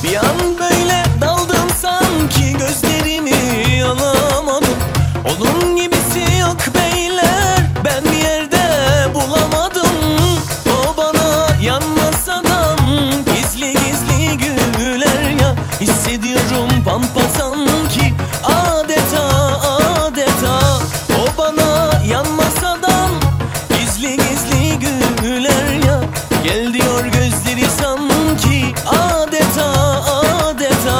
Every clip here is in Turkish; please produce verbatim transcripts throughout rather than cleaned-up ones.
Bir an böyle daldım sanki, gözlerimi alamadım. Onun gibisi yok beyler, ben bir yerde bulamadım. O bana yanmaz adam, gizli gizli güler ya. Hissediyorum pampa sanki, adeta adeta. O bana yanmaz adam, gizli gizli güler ya. Gel diyor gözleri sanki, adeta adeta.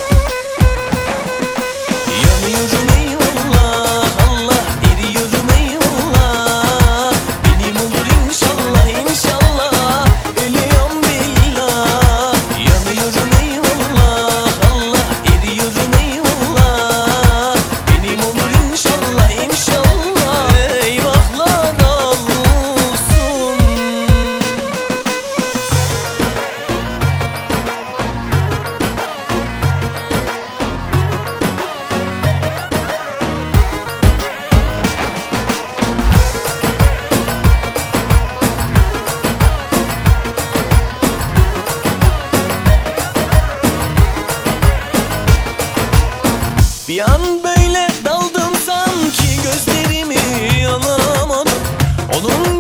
Yanıyorum eyvallah, Allah eriyorum eyvallah. Benim olur inşallah inşallah, ölüyorum billah. Yanıyorum eyvallah, Allah eriyorum eyvallah. Benim olur inşallah inşallah, eyvahlar olsun. Bir an böyle daldım sanki, gözlerimi alamadım. Onun